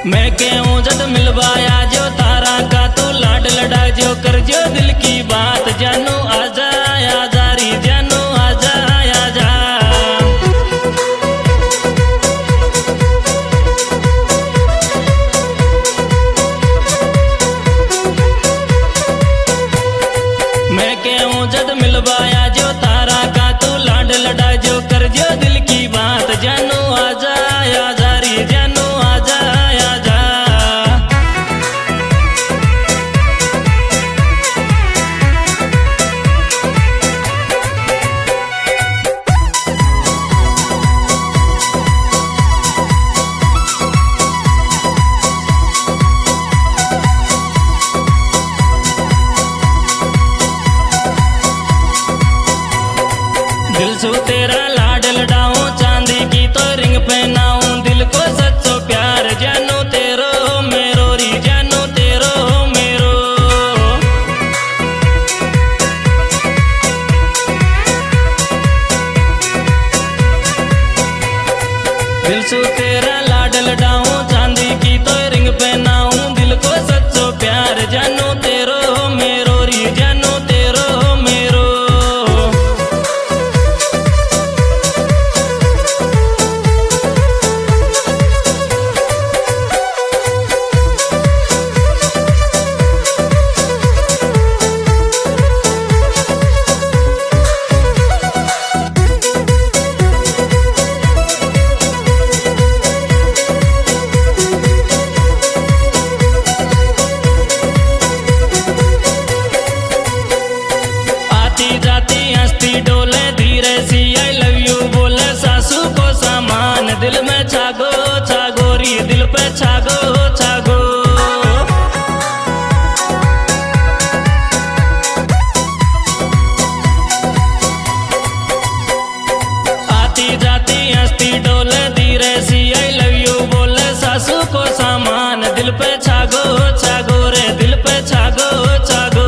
मैं कहूँ जट मिलवाया जो तारा का तू लाड लड़ा जो कर जो दिल की बात जानू आजा आजा री जानू आजा आजा। मैं कहूँ जट मिलवाया जो तारा का तू लाड लड़ा जो कर जो दिल की बात जानू आजा आजा री जानू आजा आजा। दिल सु तेरा लाड लडाऊं चांदी की तो रिंग पहनाऊं दिल को सच्चो प्यार जानू तेरो मेरो री जानू तेरो मेरो। दिल सु तेरा लाड लडाऊं चांदी की तो रिंग पहनाऊं दिल को सच्चो प्यार जानू तेरो मेरो री जानू तेरो मेरो। डोले धीरे सी आई लव यू बोले सासू को सामान दिल में छागो छागो री दिल पे छागो छागो। आती जाती हंसती डोले धीरे सी आई लव यू बोले सासू को सामान दिल पे छागो छागो रे दिल पे छागो छागो।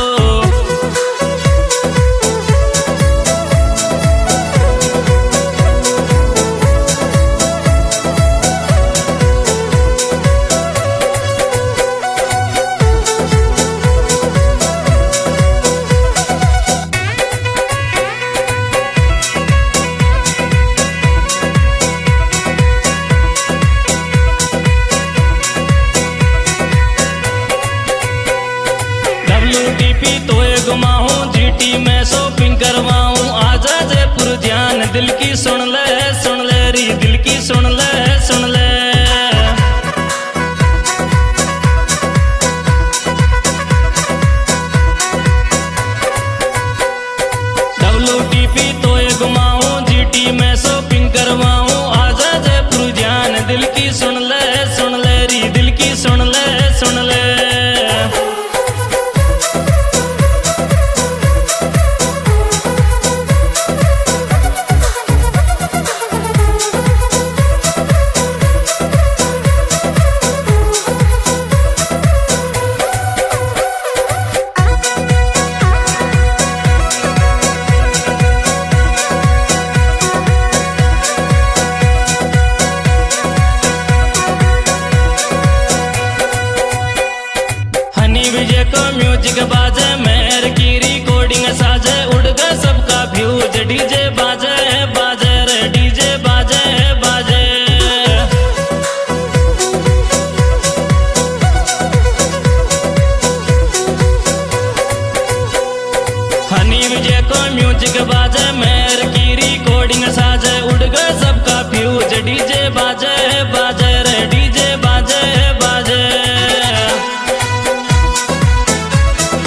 WTP तो घुमाऊं GT में शॉपिंग करवाऊं आजा जयपुर ध्यान दिल की सुन ले री दिल की सुन ले सुन ले। WTP तो घुमाऊं GT में शॉपिंग करवाऊं आजा जयपुर ध्यान दिल की सुन ले री दिल की सुन ले सुन ले। विजय को म्यूजिक बाजे मेहर की रिकॉर्डिंग साजे उड़ गए सबका व्यूज डीजे बाजे बाजे रे डीजे बाजे बाजे। हनी विजय को म्यूजिक